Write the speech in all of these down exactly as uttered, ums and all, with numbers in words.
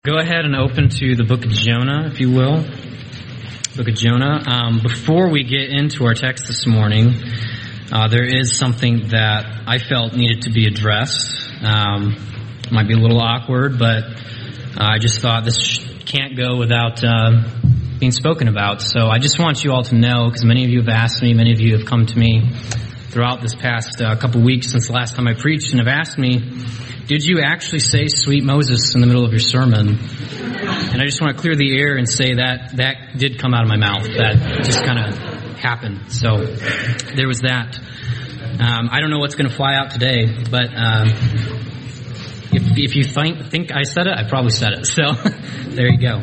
Go ahead and open to the book of Jonah, if you will. Book of Jonah. Um, before we get into our text this morning, uh, there is something that I felt needed to be addressed. Um, it might be a little awkward, but uh, I just thought this can't go without uh, being spoken about. So I just want you all to know, because many of you have asked me, many of you have come to me throughout this past uh, couple weeks since the last time I preached and have asked me, did you actually say sweet Moses in the middle of your sermon? And I just want to clear the air and say that that did come out of my mouth. That just kind of happened. So there was that. Um, I don't know what's going to fly out today, but um, if, if you think, think I said it, I probably said it. So there you go.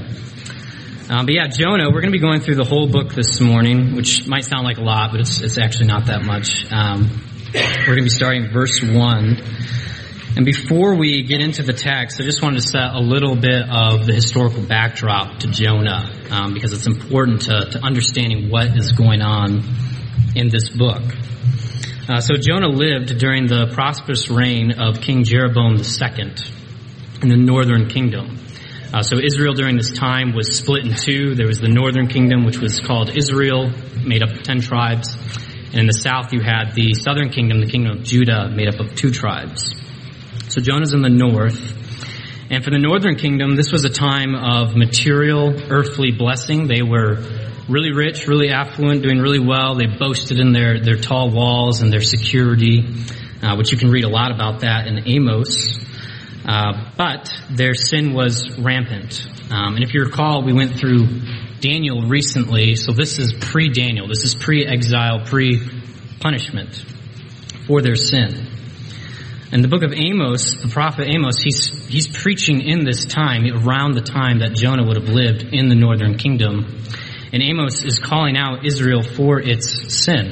Um, but yeah, Jonah, we're going to be going through the whole book this morning, which might sound like a lot, but it's, it's actually not that much. Um, we're going to be starting verse one. And before we get into the text, I just wanted to set a little bit of the historical backdrop to Jonah, um, because it's important to, to understanding what is going on in this book. Uh, so Jonah lived during the prosperous reign of King Jeroboam the Second in the northern kingdom. Uh, so Israel during this time was split in two. There was the northern kingdom, which was called Israel, made up of ten tribes. And in the south, you had the southern kingdom, the kingdom of Judah, made up of two tribes. So Jonah's in the north. And for the northern kingdom, this was a time of material, earthly blessing. They were really rich, really affluent, doing really well. They boasted in their, their tall walls and their security, uh, which you can read a lot about that in Amos. Uh, but their sin was rampant. Um, and if you recall, we went through Daniel recently. So this is pre-Daniel. This is pre-exile, pre-punishment for their sin. In the book of Amos, the prophet Amos, he's he's preaching in this time, around the time that Jonah would have lived in the northern kingdom. And Amos is calling out Israel for its sin.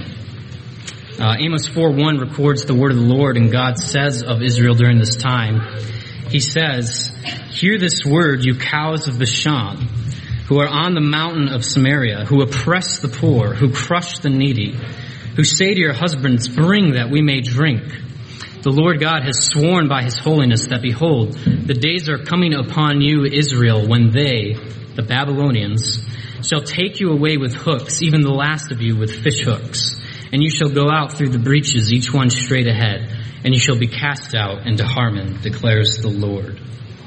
Uh, Amos four one records the word of the Lord, and God says of Israel during this time, he says, "Hear this word, you cows of Bashan, who are on the mountain of Samaria, who oppress the poor, who crush the needy, who say to your husbands, bring that we may drink. The Lord God has sworn by his holiness that, behold, the days are coming upon you, Israel, when they, the Babylonians, shall take you away with hooks, even the last of you with fish hooks. And you shall go out through the breaches, each one straight ahead, and you shall be cast out into Harmon, declares the Lord."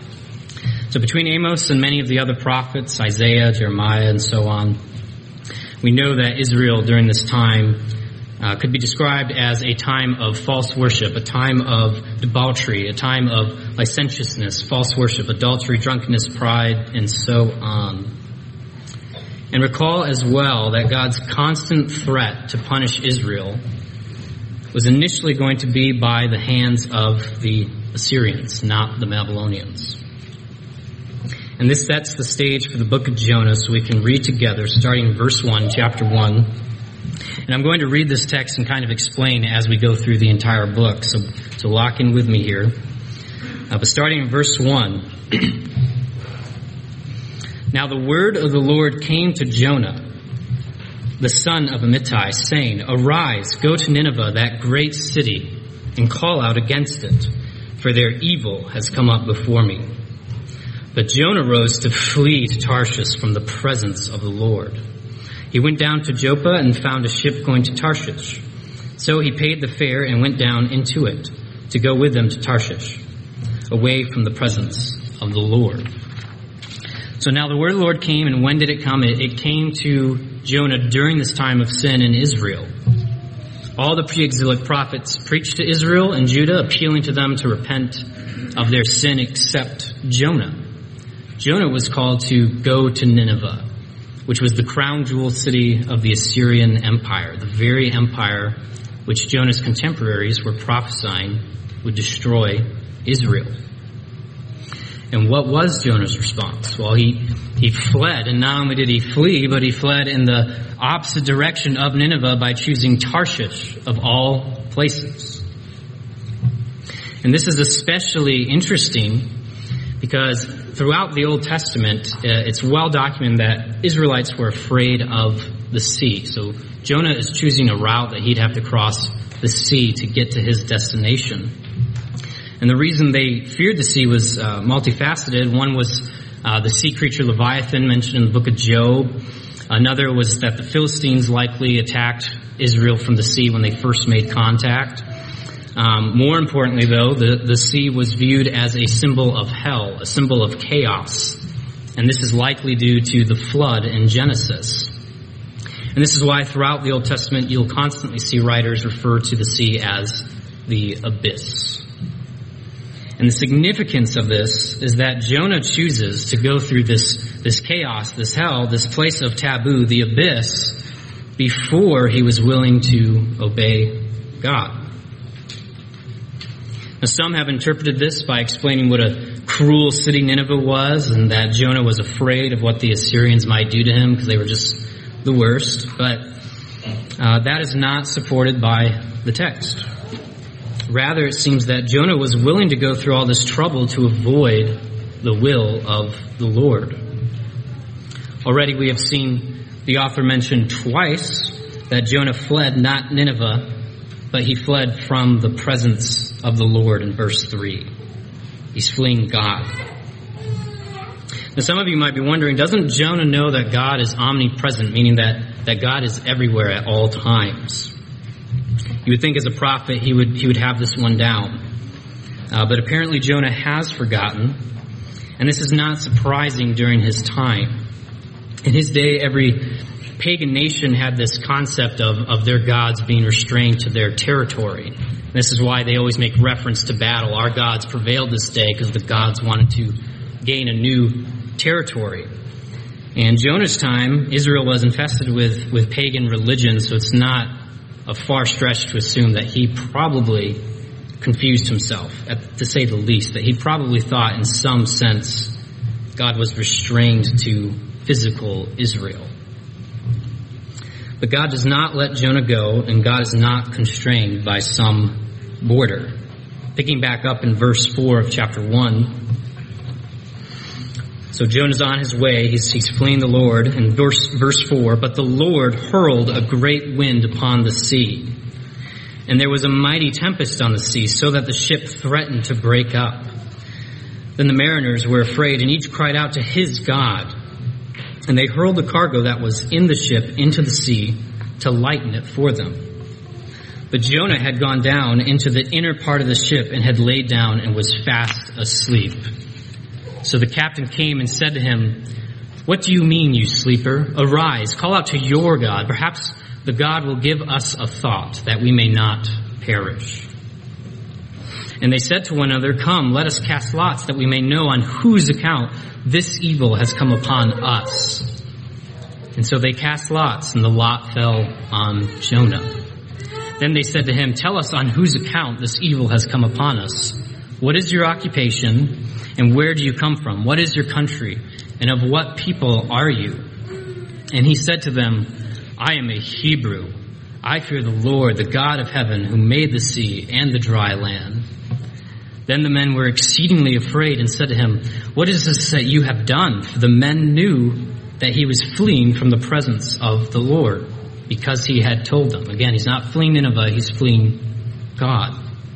So between Amos and many of the other prophets, Isaiah, Jeremiah, and so on, we know that Israel during this time Uh, could be described as a time of false worship, a time of debauchery, a time of licentiousness, false worship, adultery, drunkenness, pride, and so on. And recall as well that God's constant threat to punish Israel was initially going to be by the hands of the Assyrians, not the Babylonians. And this sets the stage for the book of Jonah, so we can read together, starting in verse one, chapter one. And I'm going to read this text and kind of explain as we go through the entire book. So, so lock in with me here. Uh, but starting in verse one. "Now the word of the Lord came to Jonah, the son of Amittai, saying, Arise, go to Nineveh, that great city, and call out against it, for their evil has come up before me. But Jonah rose to flee to Tarshish from the presence of the Lord. He went down to Joppa and found a ship going to Tarshish. So he paid the fare and went down into it to go with them to Tarshish, away from the presence of the Lord." So now the word of the Lord came, and when did it come? It, it came to Jonah during this time of sin in Israel. All the pre-exilic prophets preached to Israel and Judah, appealing to them to repent of their sin except Jonah. Jonah was called to go to Nineveh, which was the crown jewel city of the Assyrian Empire, the very empire which Jonah's contemporaries were prophesying would destroy Israel. And what was Jonah's response? Well, he, he fled, and not only did he flee, but he fled in the opposite direction of Nineveh by choosing Tarshish of all places. And this is especially interesting because throughout the Old Testament, uh, it's well documented that Israelites were afraid of the sea. So Jonah is choosing a route that he'd have to cross the sea to get to his destination. And the reason they feared the sea was uh, multifaceted. One was Uh, the sea creature Leviathan mentioned in the book of Job. Another was that the Philistines likely attacked Israel from the sea when they first made contact. Um, more importantly, though, the, the sea was viewed as a symbol of hell, a symbol of chaos. And this is likely due to the flood in Genesis. And this is why throughout the Old Testament you'll constantly see writers refer to the sea as the abyss. And the significance of this is that Jonah chooses to go through this, this chaos, this hell, this place of taboo, the abyss, before he was willing to obey God. Now, some have interpreted this by explaining what a cruel city Nineveh was, and that Jonah was afraid of what the Assyrians might do to him because they were just the worst. But uh, that is not supported by the text. Rather, it seems that Jonah was willing to go through all this trouble to avoid the will of the Lord. Already we have seen the author mention twice that Jonah fled not Nineveh, but he fled from the presence of the Lord in verse three. He's fleeing God. Now some of you might be wondering, doesn't Jonah know that God is omnipresent, meaning that, that God is everywhere at all times? You would think as a prophet he would he would have this one down. Uh, but apparently Jonah has forgotten, and this is not surprising during his time. In his day, every pagan nation had this concept of, of their gods being restrained to their territory. And this is why they always make reference to battle. Our gods prevailed this day because the gods wanted to gain a new territory. And Jonah's time, Israel was infested with, with pagan religion, so it's not a far stretch to assume that he probably confused himself, to say the least, that he probably thought in some sense God was restrained to physical Israel. But God does not let Jonah go, and God is not constrained by some border. Picking back up in verse four of chapter one. So Jonah's on his way. He's, he's fleeing the Lord. In verse, verse four, but the Lord hurled a great wind upon the sea, and there was a mighty tempest on the sea, so that the ship threatened to break up. Then the mariners were afraid, and each cried out to his God. And they hurled the cargo that was in the ship into the sea to lighten it for them. But Jonah had gone down into the inner part of the ship and had laid down and was fast asleep. So the captain came and said to him, "What do you mean, you sleeper? Arise, call out to your God. Perhaps the God will give us a thought that we may not perish." And they said to one another, "Come, let us cast lots that we may know on whose account this evil has come upon us." And so they cast lots, and the lot fell on Jonah. Then they said to him, "Tell us on whose account this evil has come upon us. What is your occupation, and where do you come from? What is your country, and of what people are you?" And he said to them, "I am a Hebrew. I fear the Lord, the God of heaven, who made the sea and the dry land." Then the men were exceedingly afraid and said to him, "What is this that you have done?" For the men knew that he was fleeing from the presence of the Lord, because he had told them. Again, he's not fleeing Nineveh, he's fleeing God.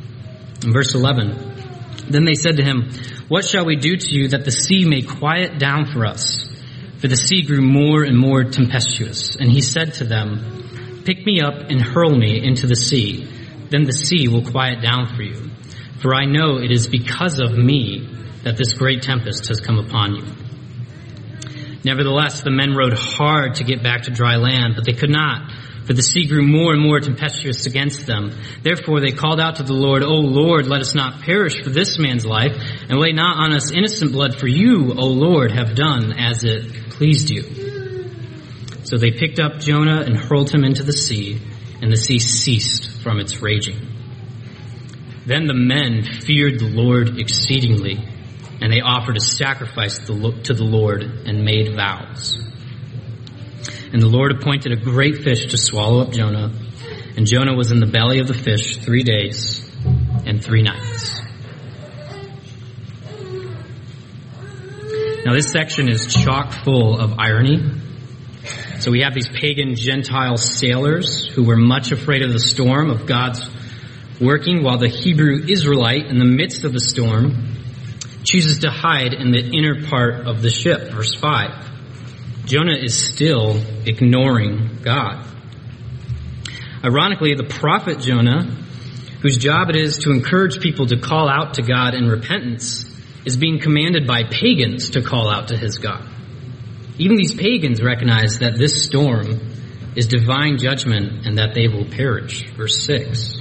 In verse eleven, then they said to him, "What shall we do to you that the sea may quiet down for us?" For the sea grew more and more tempestuous. And he said to them, "Pick me up and hurl me into the sea. Then the sea will quiet down for you. For I know it is because of me that this great tempest has come upon you." Nevertheless, the men rowed hard to get back to dry land, but they could not, for the sea grew more and more tempestuous against them. Therefore they called out to the Lord, "O Lord, let us not perish for this man's life, and lay not on us innocent blood, for you, O Lord, have done as it pleased you." So they picked up Jonah and hurled him into the sea, and the sea ceased from its raging. Then the men feared the Lord exceedingly, and they offered a sacrifice to the Lord and made vows. And the Lord appointed a great fish to swallow up Jonah, and Jonah was in the belly of the fish three days and three nights. Now this section is chock full of irony. So we have these pagan Gentile sailors who were much afraid of the storm, of God's working, while the Hebrew Israelite, in the midst of the storm, chooses to hide in the inner part of the ship. Verse five. Jonah is still ignoring God. Ironically, the prophet Jonah, whose job it is to encourage people to call out to God in repentance, is being commanded by pagans to call out to his God. Even these pagans recognize that this storm is divine judgment and that they will perish. Verse six.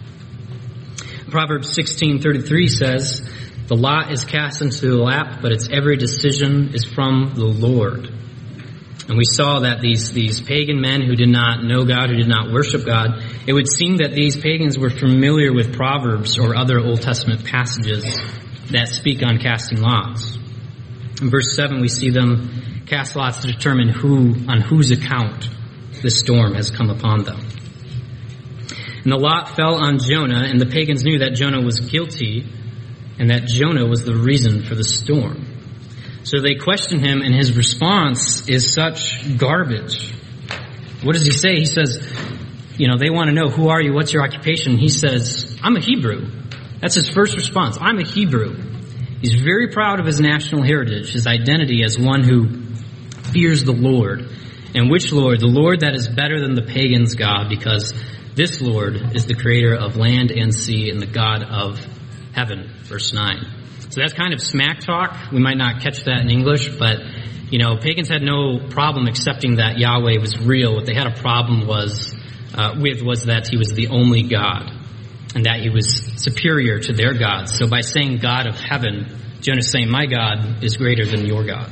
Proverbs sixteen thirty-three says, "The lot is cast into the lap, but its every decision is from the Lord." And we saw that these, these pagan men who did not know God, who did not worship God, it would seem that these pagans were familiar with Proverbs or other Old Testament passages that speak on casting lots. In verse seven, we see them cast lots to determine who, on whose account this storm has come upon them. And the lot fell on Jonah, and the pagans knew that Jonah was guilty and that Jonah was the reason for the storm. So they question him, and his response is such garbage. What does he say? He says, you know, they want to know, who are you? What's your occupation? He says, I'm a Hebrew. That's his first response. I'm a Hebrew. He's very proud of his national heritage, his identity as one who fears the Lord. And which Lord? The Lord that is better than the pagans' God, because this Lord is the creator of land and sea and the God of heaven. Verse nine. So that's kind of smack talk. We might not catch that in English, but, you know, pagans had no problem accepting that Yahweh was real. What they had a problem was uh, with was that he was the only God and that he was superior to their gods. So by saying God of heaven, Jonah's saying, my God is greater than your God.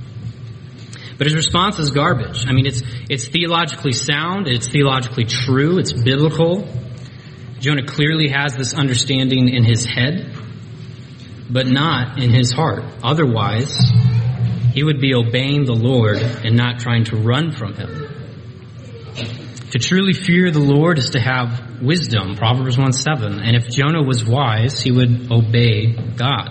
But his response is garbage. I mean, it's it's theologically sound, it's theologically true, it's biblical. Jonah clearly has this understanding in his head, but not in his heart. Otherwise, he would be obeying the Lord and not trying to run from him. To truly fear the Lord is to have wisdom, Proverbs one seven. And if Jonah was wise, he would obey God.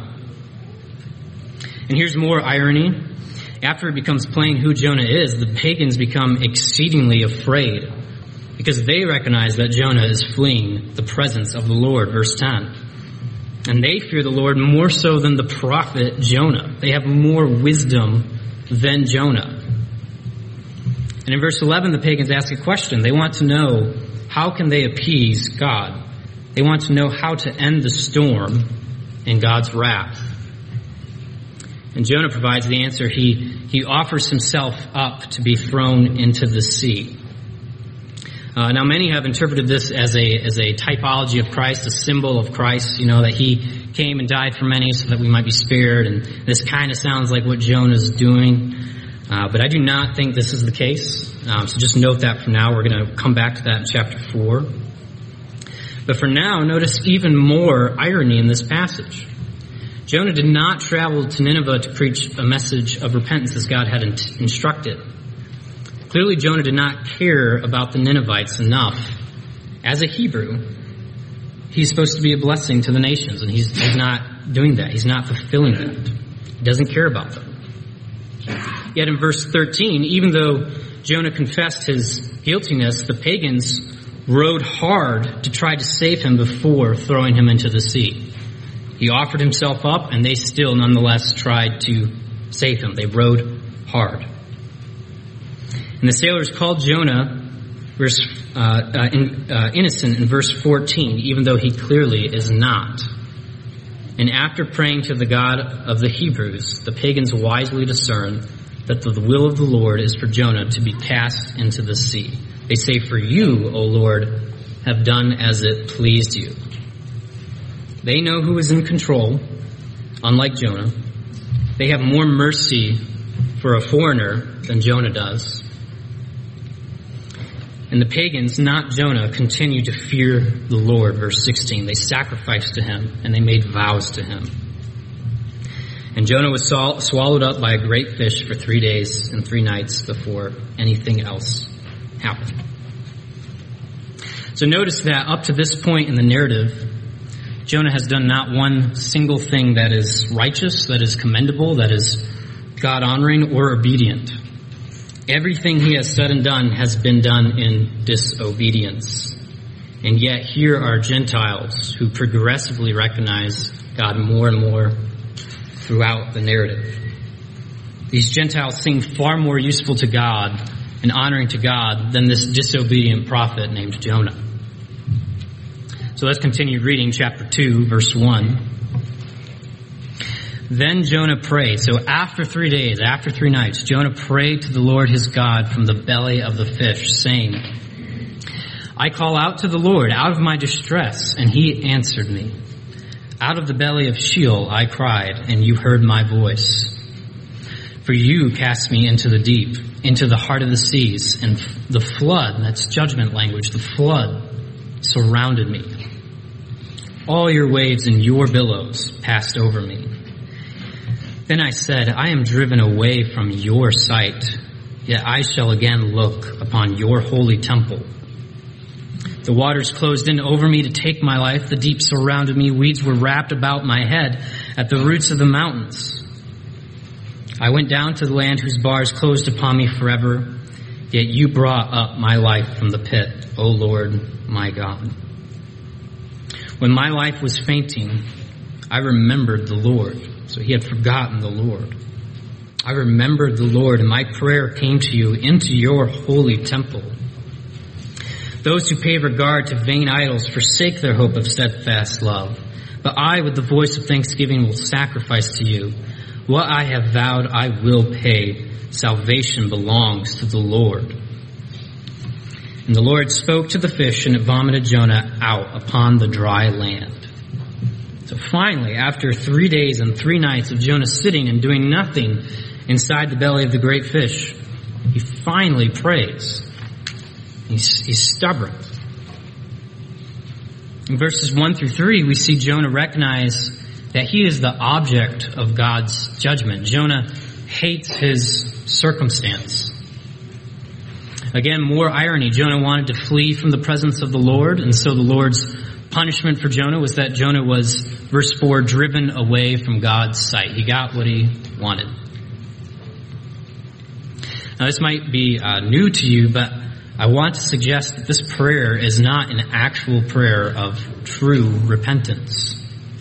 And here's more irony. After it becomes plain who Jonah is, the pagans become exceedingly afraid because they recognize that Jonah is fleeing the presence of the Lord. Verse ten. And they fear the Lord more so than the prophet Jonah. They have more wisdom than Jonah. And in verse eleven, the pagans ask a question. They want to know, how can they appease God? They want to know how to end the storm and God's wrath. And Jonah provides the answer. He, he offers himself up to be thrown into the sea. Uh, now, many have interpreted this as a as a typology of Christ, a symbol of Christ, you know, that he came and died for many so that we might be spared. And this kind of sounds like what Jonah's doing. Uh, but I do not think this is the case. Um, so just note that for now. We're going to come back to that in chapter four. But for now, notice even more irony in this passage. Jonah did not travel to Nineveh to preach a message of repentance as God had in- instructed. Clearly, Jonah did not care about the Ninevites enough. As a Hebrew, he's supposed to be a blessing to the nations, and he's, he's not doing that. He's not fulfilling that. He doesn't care about them. Yet in verse thirteen, even though Jonah confessed his guiltiness, the pagans rowed hard to try to save him before throwing him into the sea. He offered himself up, and they still nonetheless tried to save him. They rowed hard. And the sailors called Jonah verse, uh, uh, in, uh, innocent in verse fourteen, even though he clearly is not. And after praying to the God of the Hebrews, the pagans wisely discern that the will of the Lord is for Jonah to be cast into the sea. They say, for you, O Lord, have done as it pleased you. They know who is in control, unlike Jonah. They have more mercy for a foreigner than Jonah does. And the pagans, not Jonah, continue to fear the Lord. Verse sixteen, they sacrificed to him and they made vows to him. And Jonah was swallowed up by a great fish for three days and three nights before anything else happened. So notice that up to this point in the narrative, Jonah has done not one single thing that is righteous, that is commendable, that is God-honoring or obedient. Everything he has said and done has been done in disobedience. And yet here are Gentiles who progressively recognize God more and more throughout the narrative. These Gentiles seem far more useful to God and honoring to God than this disobedient prophet named Jonah. So let's continue reading chapter two, verse one. Then Jonah prayed. So after three days, after three nights, Jonah prayed to the Lord his God from the belly of the fish, saying, I call out to the Lord out of my distress, and he answered me. Out of the belly of Sheol I cried, and you heard my voice. For you cast me into the deep, into the heart of the seas, and the flood, that's judgment language, the flood surrounded me. All your waves and your billows passed over me. Then I said, I am driven away from your sight, yet I shall again look upon your holy temple. The waters closed in over me to take my life. The deep surrounded me. Weeds were wrapped about my head at the roots of the mountains. I went down to the land whose bars closed upon me forever. Yet you brought up my life from the pit, O Lord, my God. When my life was fainting, I remembered the Lord. So he had forgotten the Lord. I remembered the Lord, and my prayer came to you into your holy temple. Those who pay regard to vain idols forsake their hope of steadfast love. But I, with the voice of thanksgiving, will sacrifice to you. What I have vowed, I will pay. Salvation belongs to the Lord. And the Lord spoke to the fish, and it vomited Jonah out upon the dry land. So finally, after three days and three nights of Jonah sitting and doing nothing inside the belly of the great fish, he finally prays. He's, he's stubborn. In verses one through three, we see Jonah recognize that he is the object of God's judgment. Jonah hates his circumstance. Again, more irony. Jonah wanted to flee from the presence of the Lord, and so the Lord's punishment for Jonah was that Jonah was, verse four, driven away from God's sight. He got what he wanted. Now, this might be uh, new to you, but I want to suggest that this prayer is not an actual prayer of true repentance.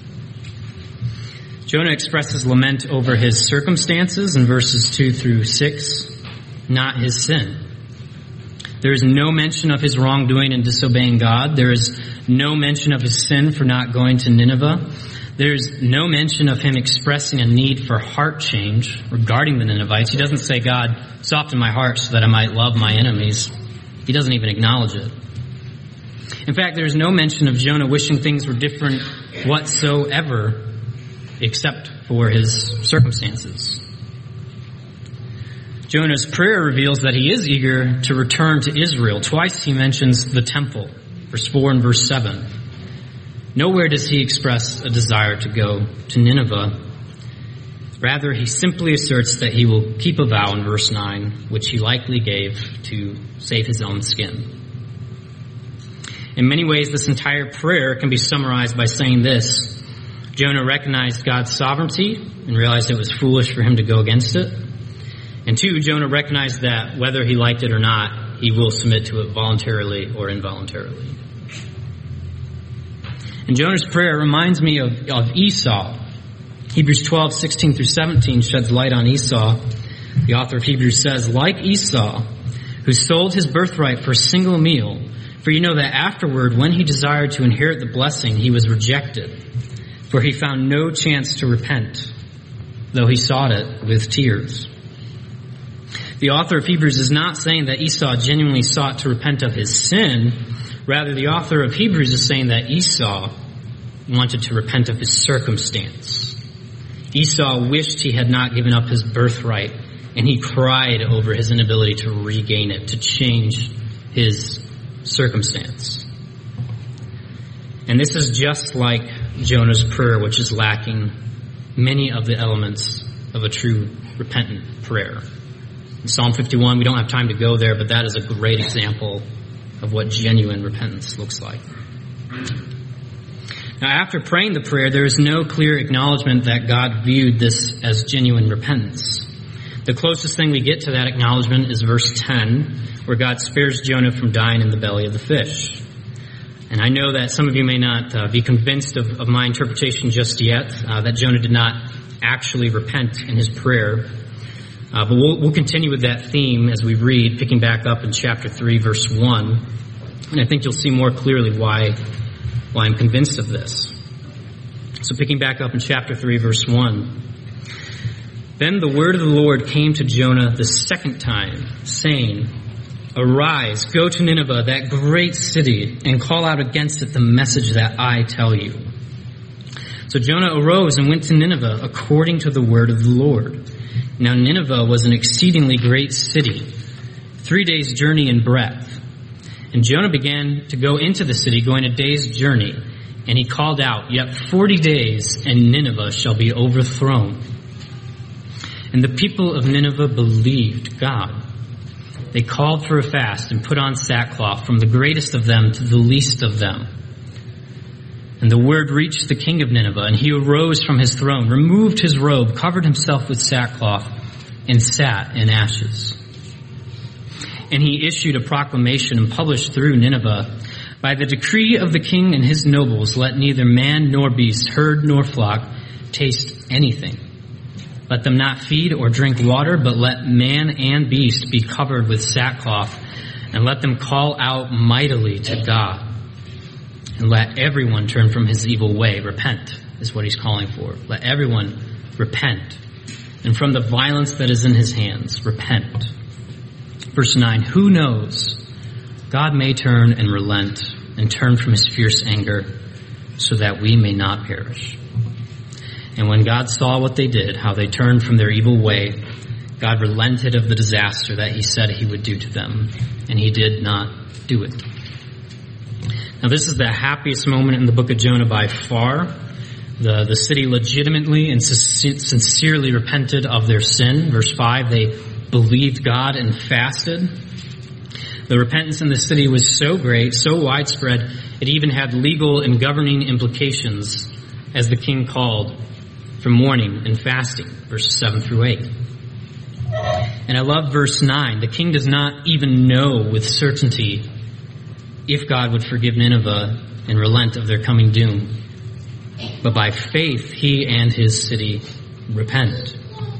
Jonah expresses lament over his circumstances in verses two through six, not his sin. There is no mention of his wrongdoing and disobeying God. There is no mention of his sin for not going to Nineveh. There is no mention of him expressing a need for heart change regarding the Ninevites. He doesn't say, God, soften my heart so that I might love my enemies. He doesn't even acknowledge it. In fact, there is no mention of Jonah wishing things were different whatsoever except for his circumstances. Jonah's prayer reveals that he is eager to return to Israel. Twice he mentions the temple, verse four and verse seven. Nowhere does he express a desire to go to Nineveh. Rather, he simply asserts that he will keep a vow in verse nine, which he likely gave to save his own skin. In many ways, this entire prayer can be summarized by saying this. Jonah recognized God's sovereignty and realized it was foolish for him to go against it. And two, Jonah recognized that whether he liked it or not, he will submit to it voluntarily or involuntarily. And Jonah's prayer reminds me of, of Esau. Hebrews twelve, sixteen through seventeen sheds light on Esau. The author of Hebrews says, like Esau, who sold his birthright for a single meal, for you know that afterward, when he desired to inherit the blessing, he was rejected, for he found no chance to repent, though he sought it with tears. The author of Hebrews is not saying that Esau genuinely sought to repent of his sin. Rather, the author of Hebrews is saying that Esau wanted to repent of his circumstance. Esau wished he had not given up his birthright, and he cried over his inability to regain it, to change his circumstance. And this is just like Jonah's prayer, which is lacking many of the elements of a true repentant prayer. In Psalm fifty-one, we don't have time to go there, but that is a great example of what genuine repentance looks like. Now, after praying the prayer, there is no clear acknowledgement that God viewed this as genuine repentance. The closest thing we get to that acknowledgement is verse ten, where God spares Jonah from dying in the belly of the fish. And I know that some of you may not uh, be convinced of, of my interpretation just yet, uh, that Jonah did not actually repent in his prayer. Uh, but we'll, we'll continue with that theme as we read, picking back up in chapter three, verse one. And I think you'll see more clearly why, why I'm convinced of this. So picking back up in chapter three, verse one. Then the word of the Lord came to Jonah the second time, saying, Arise, go to Nineveh, that great city, and call out against it the message that I tell you. So Jonah arose and went to Nineveh according to the word of the Lord. Now Nineveh was an exceedingly great city, three days' journey in breadth. And Jonah began to go into the city, going a day's journey. And he called out, Yet forty days, and Nineveh shall be overthrown. And the people of Nineveh believed God. They called for a fast and put on sackcloth, from the greatest of them to the least of them. And the word reached the king of Nineveh, and he arose from his throne, removed his robe, covered himself with sackcloth, and sat in ashes. And he issued a proclamation and published through Nineveh, By the decree of the king and his nobles, let neither man nor beast, herd nor flock, taste anything. Let them not feed or drink water, but let man and beast be covered with sackcloth, and let them call out mightily to God. And let everyone turn from his evil way. Repent is what he's calling for. Let everyone repent. And from the violence that is in his hands, repent. Verse nine, Who knows? God may turn and relent and turn from his fierce anger so that we may not perish. And when God saw what they did, how they turned from their evil way, God relented of the disaster that he said he would do to them, and he did not do it. Now this is the happiest moment in the book of Jonah by far. The, the city legitimately and sincerely repented of their sin. Verse five, they believed God and fasted. The repentance in the city was so great, so widespread, it even had legal and governing implications as the king called for mourning and fasting, verses seven through eight. And I love verse nine. The king does not even know with certainty if God would forgive Nineveh and relent of their coming doom. But by faith, he and his city repent.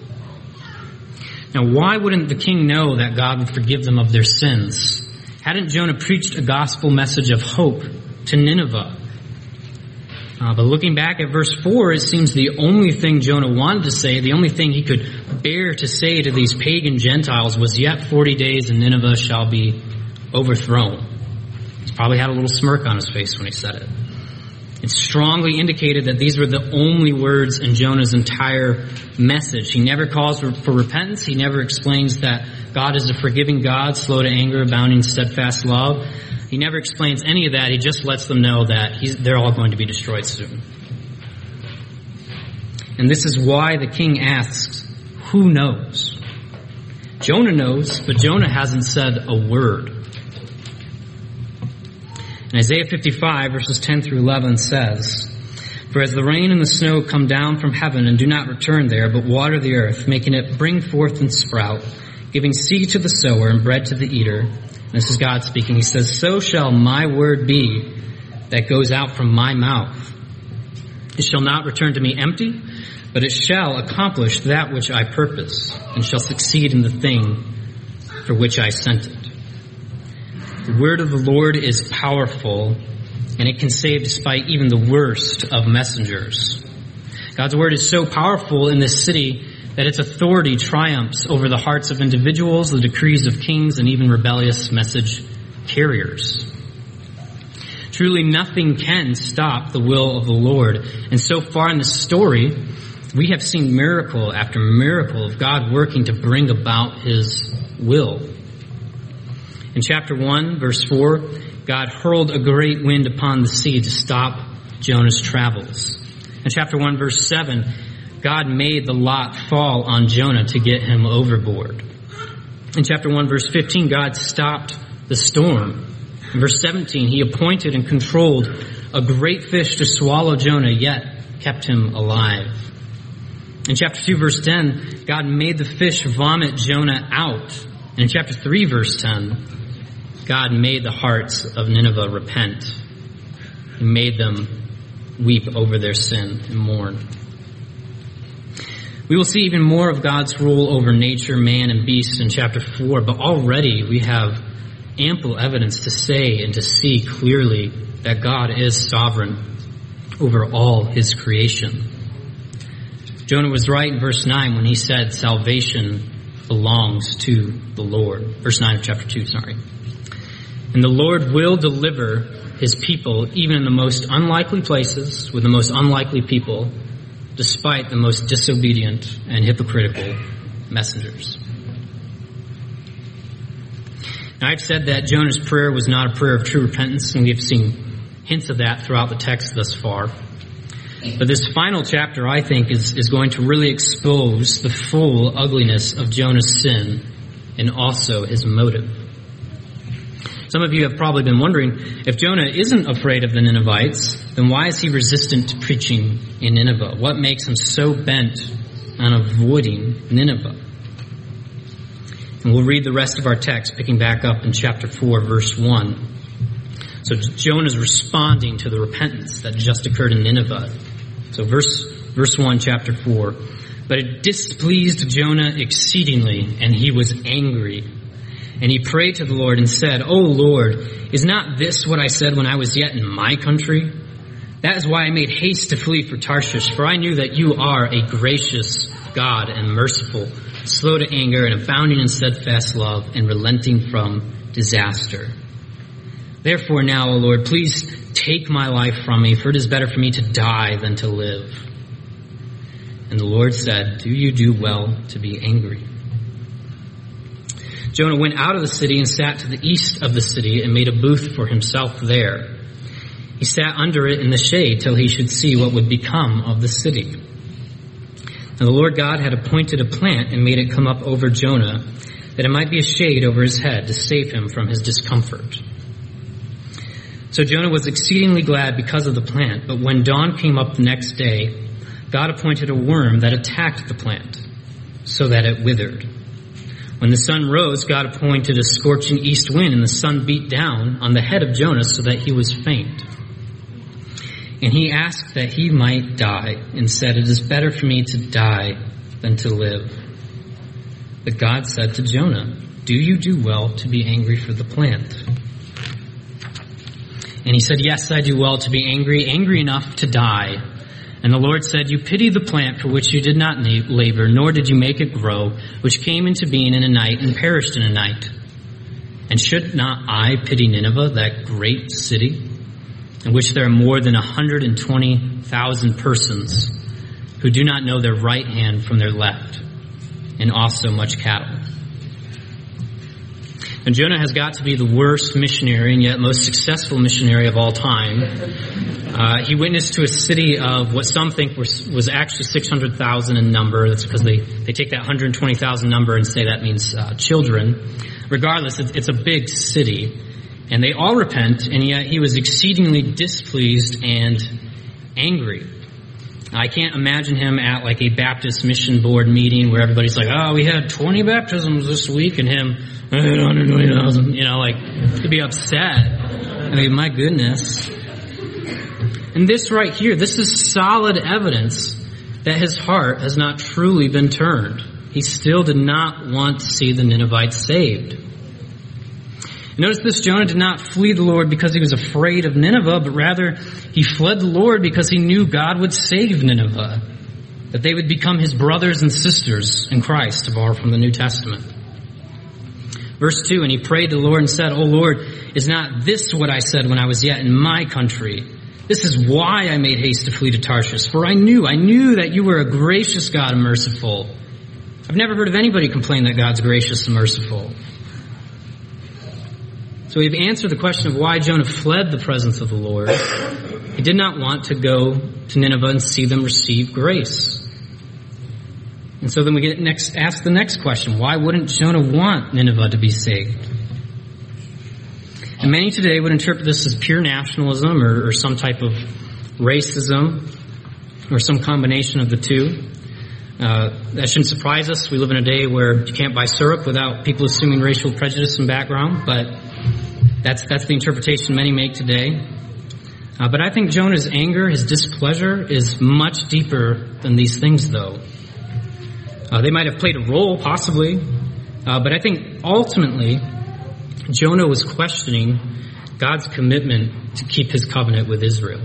Now, why wouldn't the king know that God would forgive them of their sins? Hadn't Jonah preached a gospel message of hope to Nineveh? Uh, but looking back at verse four, it seems the only thing Jonah wanted to say, the only thing he could bear to say to these pagan Gentiles was, Yet forty days and Nineveh shall be overthrown. He probably had a little smirk on his face when he said it. It strongly indicated that these were the only words in Jonah's entire message. He never calls for, for repentance. He never explains that God is a forgiving God, slow to anger, abounding in steadfast love. He never explains any of that. He just lets them know that he's, they're all going to be destroyed soon. And this is why the king asks, who knows? Jonah knows, but Jonah hasn't said a word. And Isaiah fifty-five, verses ten through eleven says, For as the rain and the snow come down from heaven and do not return there, but water the earth, making it bring forth and sprout, giving seed to the sower and bread to the eater. And this is God speaking. He says, So shall my word be that goes out from my mouth. It shall not return to me empty, but it shall accomplish that which I purpose, and shall succeed in the thing for which I sent it. The word of the Lord is powerful, and it can save despite even the worst of messengers. God's word is so powerful in this city that its authority triumphs over the hearts of individuals, the decrees of kings, and even rebellious message carriers. Truly nothing can stop the will of the Lord. And so far in this story, we have seen miracle after miracle of God working to bring about his will. In chapter one, verse four, God hurled a great wind upon the sea to stop Jonah's travels. In chapter one, verse seven, God made the lot fall on Jonah to get him overboard. In chapter one, verse fifteen, God stopped the storm. In verse seventeen, he appointed and controlled a great fish to swallow Jonah, yet kept him alive. In chapter two, verse ten, God made the fish vomit Jonah out. And in chapter three, verse ten, God made the hearts of Nineveh repent. He made them weep over their sin and mourn. We will see even more of God's rule over nature, man, and beast in chapter four, but already we have ample evidence to say and to see clearly that God is sovereign over all his creation. Jonah was right in verse nine when he said salvation belongs to the Lord. Verse nine of chapter two, sorry. And the Lord will deliver his people even in the most unlikely places with the most unlikely people, despite the most disobedient and hypocritical messengers. Now, I've said that Jonah's prayer was not a prayer of true repentance, and we have seen hints of that throughout the text thus far. But this final chapter, I think, is, is going to really expose the full ugliness of Jonah's sin and also his motive. Some of you have probably been wondering, if Jonah isn't afraid of the Ninevites, then why is he resistant to preaching in Nineveh? What makes him so bent on avoiding Nineveh? And we'll read the rest of our text, picking back up in chapter four, verse one. So Jonah's responding to the repentance that just occurred in Nineveh. So verse verse one, chapter four. But it displeased Jonah exceedingly, and he was angry. And he prayed to the Lord and said, O Lord, is not this what I said when I was yet in my country? That is why I made haste to flee for Tarshish, for I knew that you are a gracious God and merciful, slow to anger and abounding in steadfast love and relenting from disaster. Therefore now, O Lord, please take my life from me, for it is better for me to die than to live. And the Lord said, do you do well to be angry? Jonah went out of the city and sat to the east of the city and made a booth for himself there. He sat under it in the shade till he should see what would become of the city. And the Lord God had appointed a plant and made it come up over Jonah, that it might be a shade over his head to save him from his discomfort. So Jonah was exceedingly glad because of the plant, but when dawn came up the next day, God appointed a worm that attacked the plant, so that it withered. When the sun rose, God appointed a scorching east wind, and the sun beat down on the head of Jonah so that he was faint. And he asked that he might die, and said, it is better for me to die than to live. But God said to Jonah, do you do well to be angry for the plant? And he said, yes, I do well to be angry, angry enough to die. And the Lord said, you pity the plant for which you did not labor, nor did you make it grow, which came into being in a night and perished in a night. And should not I pity Nineveh, that great city, in which there are more than one hundred twenty thousand persons who do not know their right hand from their left, and also much cattle? And Jonah has got to be the worst missionary and yet most successful missionary of all time. Uh, he witnessed to a city of what some think was, was actually six hundred thousand in number. That's because they, they take that one hundred twenty thousand number and say that means uh, children. Regardless, it's, it's a big city. And they all repent, and yet he was exceedingly displeased and angry. I can't imagine him at like a Baptist mission board meeting where everybody's like, oh, we had twenty baptisms this week, and him, I had one hundred twenty thousand, you know, like, to be upset. I mean, my goodness. And this right here, this is solid evidence that his heart has not truly been turned. He still did not want to see the Ninevites saved. Notice this, Jonah did not flee the Lord because he was afraid of Nineveh, but rather he fled the Lord because he knew God would save Nineveh, that they would become his brothers and sisters in Christ, to borrow from the New Testament. Verse two, and he prayed to the Lord and said, O Lord, is not this what I said when I was yet in my country? This is why I made haste to flee to Tarshish, for I knew, I knew that you were a gracious God and merciful. I've never heard of anybody complain that God's gracious and merciful. So we've answered the question of why Jonah fled the presence of the Lord. He did not want to go to Nineveh and see them receive grace. And so then we get next, ask the next question. Why wouldn't Jonah want Nineveh to be saved? And many today would interpret this as pure nationalism or, or some type of racism or some combination of the two. Uh, that shouldn't surprise us. We live in a day where you can't buy syrup without people assuming racial prejudice and background, but that's that's the interpretation many make today. Uh, but I think Jonah's anger, his displeasure, is much deeper than these things, though. Uh, they might have played a role, possibly, uh, but I think ultimately Jonah was questioning God's commitment to keep his covenant with Israel.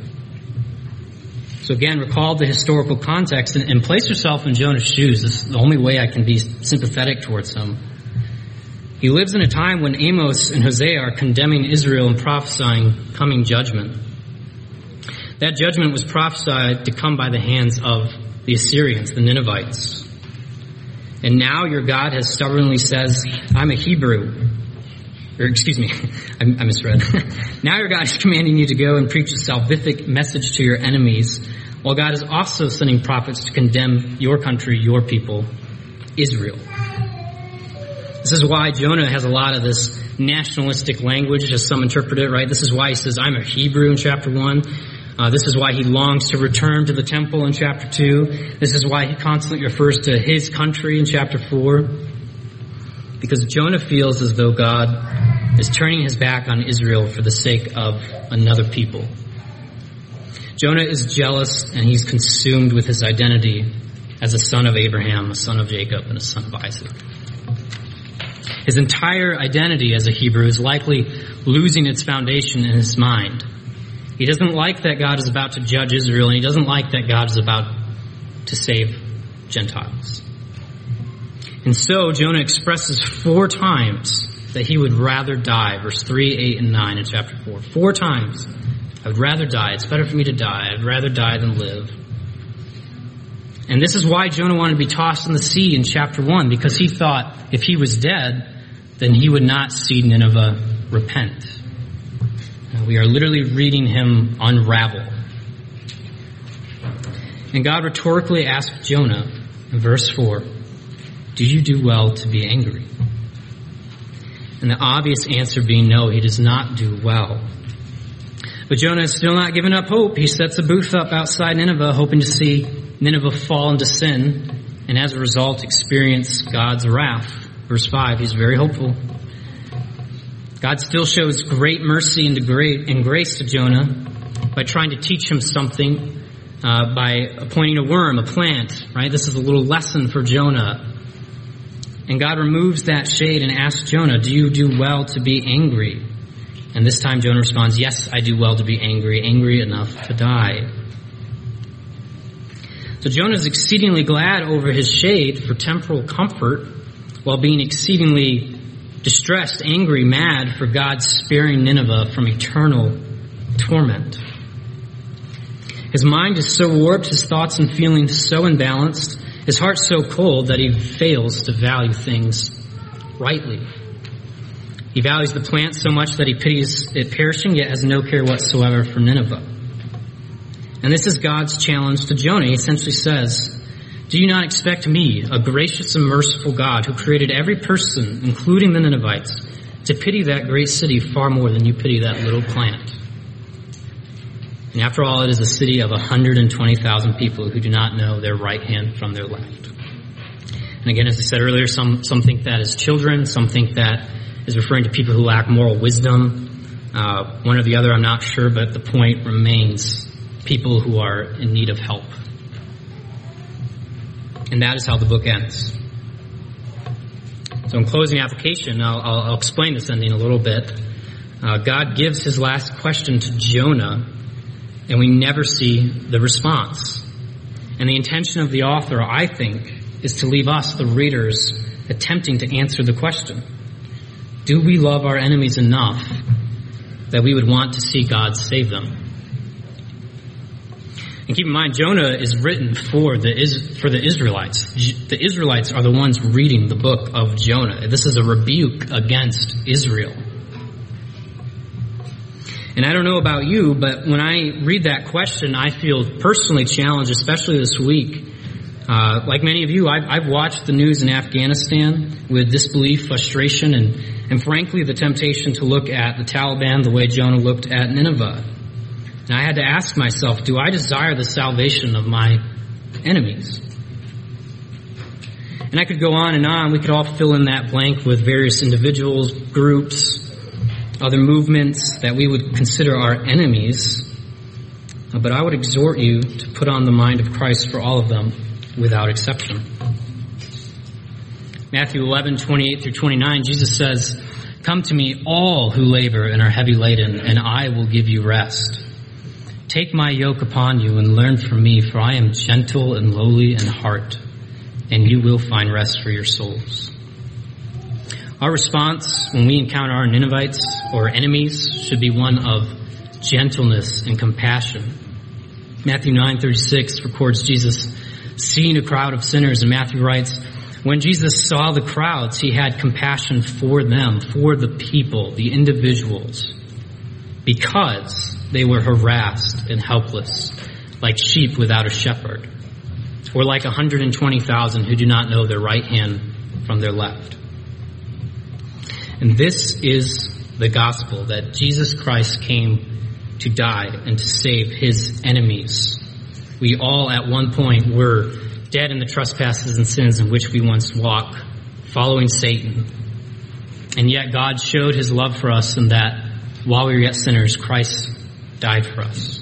So again, recall the historical context and, and place yourself in Jonah's shoes. This is the only way I can be sympathetic towards him. He lives in a time when Amos and Hosea are condemning Israel and prophesying coming judgment. That judgment was prophesied to come by the hands of the Assyrians, the Ninevites. And now your God has stubbornly says, I'm a Hebrew. Or excuse me, I, I misread. Now your God is commanding you to go and preach a salvific message to your enemies, while God is also sending prophets to condemn your country, your people, Israel. This is why Jonah has a lot of this nationalistic language, as some interpret it, right? This is why he says, I'm a Hebrew in chapter one. Uh, this is why he longs to return to the temple in chapter two. This is why he constantly refers to his country in chapter four. Because Jonah feels as though God is turning his back on Israel for the sake of another people. Jonah is jealous and he's consumed with his identity as a son of Abraham, a son of Jacob, and a son of Isaac. His entire identity as a Hebrew is likely losing its foundation in his mind. He doesn't like that God is about to judge Israel, and he doesn't like that God is about to save Gentiles. And so Jonah expresses four times that he would rather die. Verse three, eight, and nine in chapter four. Four times. I would rather die. It's better for me to die. I'd rather die than live. And this is why Jonah wanted to be tossed in the sea in chapter one, because he thought if he was dead, then he would not see Nineveh repent. Now, we are literally reading him unravel. And God rhetorically asked Jonah in verse four, do you do well to be angry? And the obvious answer being no, he does not do well. But Jonah is still not giving up hope. He sets a booth up outside Nineveh, hoping to see Nineveh fall into sin, and as a result experience God's wrath. Verse five, he's very hopeful. God still shows great mercy and grace to Jonah by trying to teach him something, uh, by appointing a worm, a plant, right? This is a little lesson for Jonah. And God removes that shade and asks Jonah, do you do well to be angry? And this time Jonah responds, yes, I do well to be angry, angry enough to die. So Jonah is exceedingly glad over his shade for temporal comfort, while being exceedingly distressed, angry, mad for God sparing Nineveh from eternal torment. His mind is so warped, his thoughts and feelings so imbalanced, his heart so cold that he fails to value things rightly. He values the plant so much that he pities it perishing, yet has no care whatsoever for Nineveh. And this is God's challenge to Jonah. He essentially says, do you not expect me, a gracious and merciful God who created every person, including the Ninevites, to pity that great city far more than you pity that little plant? And after all, it is a city of one hundred twenty thousand people who do not know their right hand from their left. And again, as I said earlier, some, some think that is children, some think that is referring to people who lack moral wisdom. Uh, one or the other, I'm not sure, but the point remains people who are in need of help. And that is how the book ends. So in closing application, I'll, I'll, I'll explain this ending a little bit. Uh, God gives his last question to Jonah, and we never see the response. And the intention of the author, I think, is to leave us, the readers, attempting to answer the question. Do we love our enemies enough that we would want to see God save them? And keep in mind, Jonah is written for the for the Israelites. The Israelites are the ones reading the book of Jonah. This is a rebuke against Israel. And I don't know about you, but when I read that question, I feel personally challenged, especially this week. Uh, like many of you, I've, I've watched the news in Afghanistan with disbelief, frustration, and, and frankly the temptation to look at the Taliban the way Jonah looked at Nineveh. And I had to ask myself, do I desire the salvation of my enemies? And I could go on and on. We could all fill in that blank with various individuals, groups, other movements that we would consider our enemies. But I would exhort you to put on the mind of Christ for all of them without exception. Matthew eleven, twenty-eight through twenty-nine, Jesus says, "Come to me, all who labor and are heavy laden, and I will give you rest. Take my yoke upon you and learn from me, for I am gentle and lowly in heart, and you will find rest for your souls." Our response when we encounter our Ninevites or enemies should be one of gentleness and compassion. Matthew nine thirty-six records Jesus seeing a crowd of sinners, and Matthew writes, "When Jesus saw the crowds, he had compassion for them, for the people, the individuals, because they were harassed and helpless, like sheep without a shepherd, or like one hundred twenty thousand who do not know their right hand from their left." And this is the gospel, that Jesus Christ came to die and to save his enemies. We all at one point were dead in the trespasses and sins in which we once walked, following Satan. And yet God showed his love for us in that while we were yet sinners, Christ died for us.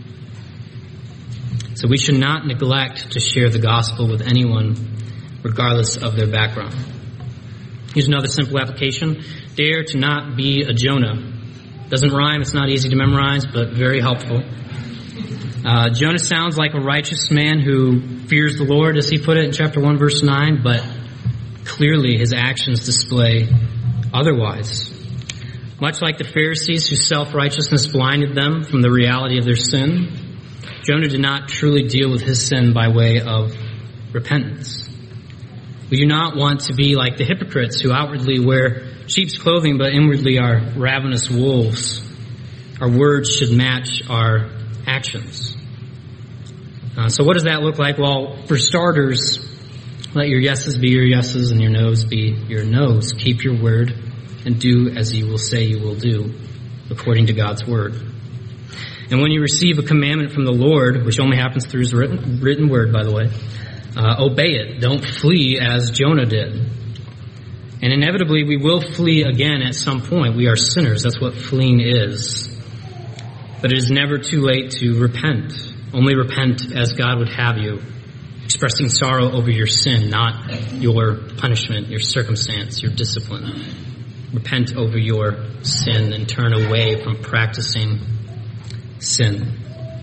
So we should not neglect to share the gospel with anyone, regardless of their background. Here's another simple application. Dare to not be a Jonah. Doesn't rhyme, it's not easy to memorize, but very helpful. Uh, Jonah sounds like a righteous man who fears the Lord, as he put it in chapter one, verse nine, but clearly his actions display otherwise. Much like the Pharisees whose self-righteousness blinded them from the reality of their sin, Jonah did not truly deal with his sin by way of repentance. We do not want to be like the hypocrites who outwardly wear sheep's clothing but inwardly are ravenous wolves. Our words should match our actions. Uh, so what does that look like? Well, for starters, let your yeses be your yeses and your noes be your noes. Keep your word and do as you will say you will do, according to God's word. And when you receive a commandment from the Lord, which only happens through his written, written word, by the way, uh, obey it. Don't flee as Jonah did. And inevitably, we will flee again at some point. We are sinners. That's what fleeing is. But it is never too late to repent. Only repent as God would have you, expressing sorrow over your sin, not your punishment, your circumstance, your discipline. Repent over your sin and turn away from practicing sin.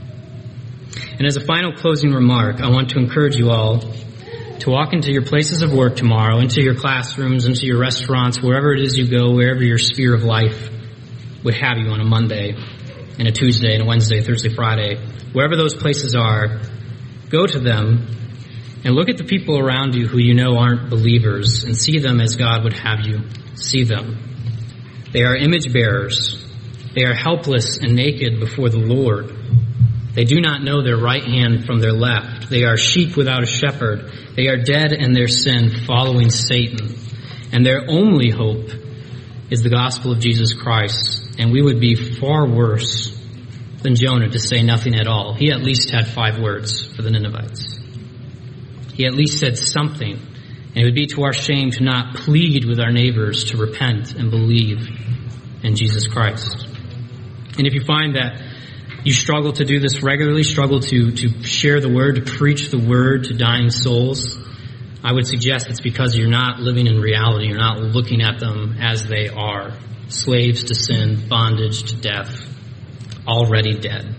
And as a final closing remark, I want to encourage you all to walk into your places of work tomorrow, into your classrooms, into your restaurants, wherever it is you go, wherever your sphere of life would have you on a Monday and a Tuesday and a Wednesday, Thursday, Friday, wherever those places are, go to them and look at the people around you who you know aren't believers and see them as God would have you see them. They are image bearers. They are helpless and naked before the Lord. They do not know their right hand from their left. They are sheep without a shepherd. They are dead in their sin, following Satan. And their only hope is the gospel of Jesus Christ. And we would be far worse than Jonah to say nothing at all. He at least had five words for the Ninevites. He at least said something. And it would be to our shame to not plead with our neighbors to repent and believe in Jesus Christ. And if you find that you struggle to do this regularly, struggle to, to share the word, to preach the word to dying souls, I would suggest it's because you're not living in reality. You're not looking at them as they are. Slaves to sin, bondage to death, already dead.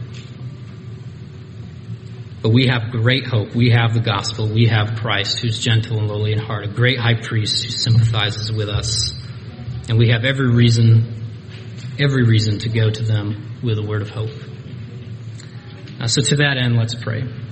But we have great hope. We have the gospel. We have Christ, who's gentle and lowly in heart, a great high priest who sympathizes with us. And we have every reason, every reason to go to them with a word of hope. Uh, so to that end, let's pray.